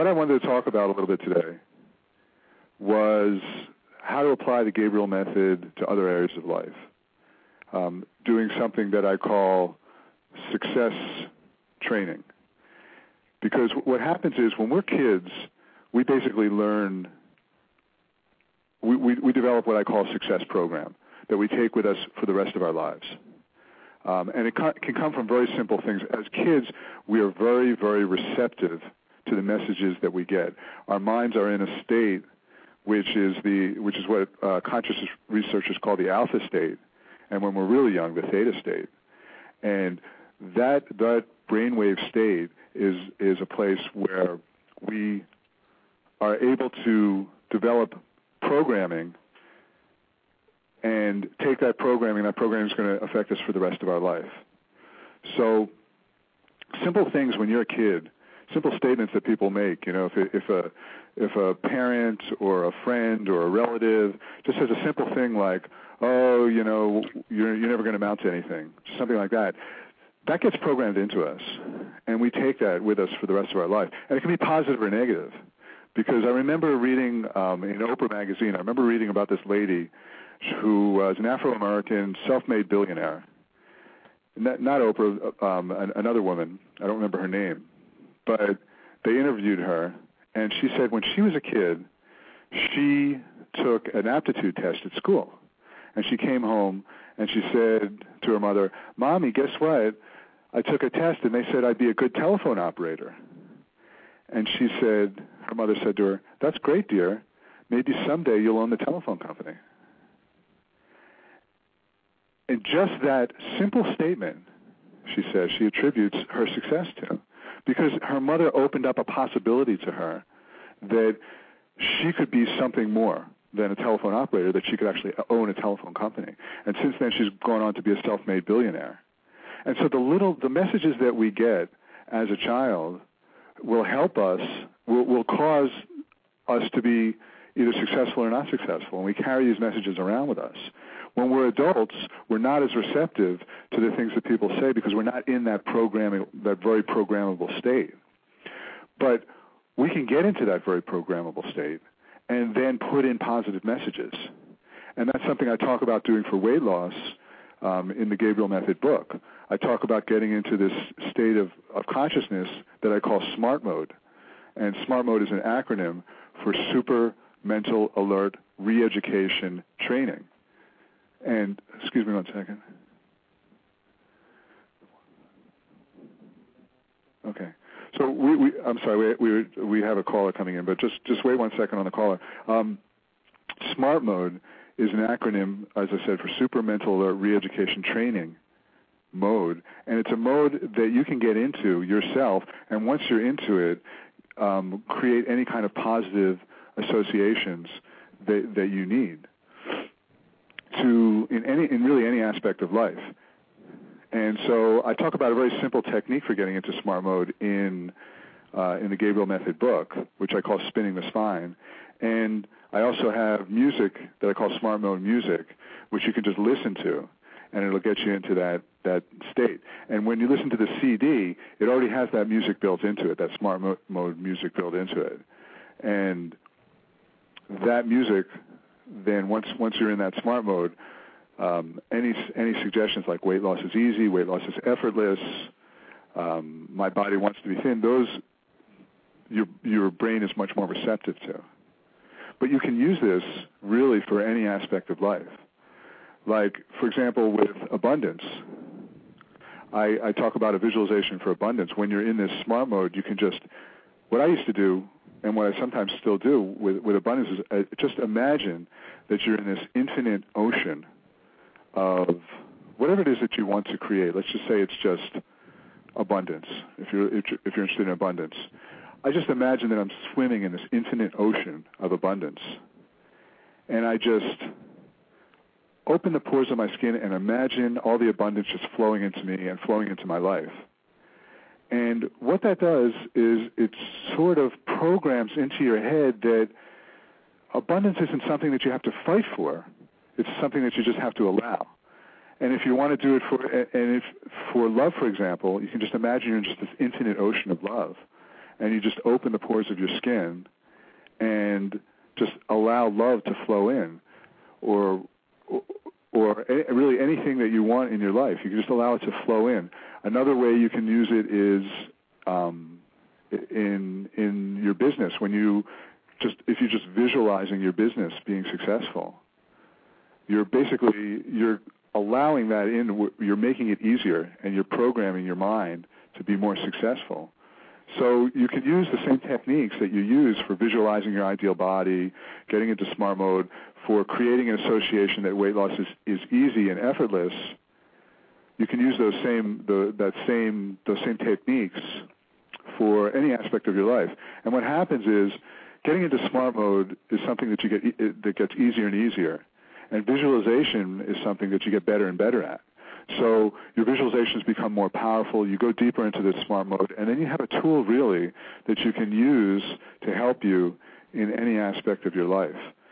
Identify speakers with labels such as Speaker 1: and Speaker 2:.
Speaker 1: what I wanted to talk about a little bit today was how to apply the Gabriel method to other areas of life, doing something that I call success training. Because what happens is when we're kids, we basically learn, we develop what I call a success program that we take with us for the rest of our lives. And it can come from very simple things. As kids, we are very, very receptive to the messages that we get. Our minds are in a state which is what consciousness researchers call the alpha state, and when we're really young, the theta state. And that brainwave state is a place where we are able to develop programming and take that programming is going to affect us for the rest of our life. So simple things when you're a kid, simple statements that people make, if a parent or a friend or a relative just says a simple thing like, oh, you're never going to amount to anything, something like that, that gets programmed into us, and we take that with us for the rest of our life. And it can be positive or negative, because I remember reading in Oprah magazine, I remember reading about this lady who was an Afro-American self-made billionaire. Not Oprah, another woman, I don't remember her name, but they interviewed her, and she said when she was a kid, she took an aptitude test at school. And she came home, and she said to her mother, Mommy, guess what? I took a test, and they said I'd be a good telephone operator. And she said, her mother said to her, that's great, dear. Maybe someday you'll own the telephone company. And just that simple statement, she says, she attributes her success to, because her mother opened up a possibility to her that she could be something more than a telephone operator, that she could actually own a telephone company. And since then, she's gone on to be a self-made billionaire. And so the messages that we get as a child will help us, will cause us to be either successful or not successful, and we carry these messages around with us. When we're adults, we're not as receptive to the things that people say because we're not in that very programmable state. But we can get into that very programmable state and then put in positive messages. And that's something I talk about doing for weight loss in the Gabriel Method book. I talk about getting into this state of consciousness that I call SMART mode. And SMART mode is an acronym for Super Mental Alert Re-Education Training. And, excuse me 1 second. Okay. So I'm sorry, we have a caller coming in, but just wait 1 second on the caller. SMART mode is an acronym, as I said, for Super Mental Alert Re-Education Training mode, and it's a mode that you can get into yourself, and once you're into it, create any kind of positive associations that you need in really any aspect of life. And so I talk about a very simple technique for getting into SMART mode in the Gabriel Method book, which I call Spinning the Spine. And I also have music that I call SMART mode music, which you can just listen to, and it'll get you into that state. And when you listen to the CD, it already has that music built into it, that SMART mode music built into it. And that music, then once you're in that SMART mode, any suggestions like weight loss is easy, weight loss is effortless, my body wants to be thin, those your brain is much more receptive to. But you can use this really for any aspect of life. Like, for example, with abundance, I talk about a visualization for abundance. When you're in this SMART mode, you can what I used to do, and what I sometimes still do with abundance is just imagine that you're in this infinite ocean of whatever it is that you want to create. Let's just say it's just abundance, if you're interested in abundance. I just imagine that I'm swimming in this infinite ocean of abundance, and I just open the pores of my skin and imagine all the abundance just flowing into me and flowing into my life. And what that does is it sort of programs into your head that abundance isn't something that you have to fight for. It's something that you just have to allow. And if you want to do it for love, for example, you can just imagine you're in just this infinite ocean of love. and you just open the pores of your skin and just allow love to flow in, or really anything that you want in your life. You can just allow it to flow in. Another way you can use it is in your business, if you're just visualizing your business being successful. You're allowing that in, you're making it easier, and you're programming your mind to be more successful. So you can use the same techniques that you use for visualizing your ideal body, getting into smart mode, for creating an association that weight loss is easy and effortless. You can use those same techniques for any aspect of your life. And what happens is, getting into smart mode is something that gets easier and easier, and visualization is something that you get better and better at. So your visualizations become more powerful, you go deeper into this smart mode, and then you have a tool really that you can use to help you in any aspect of your life.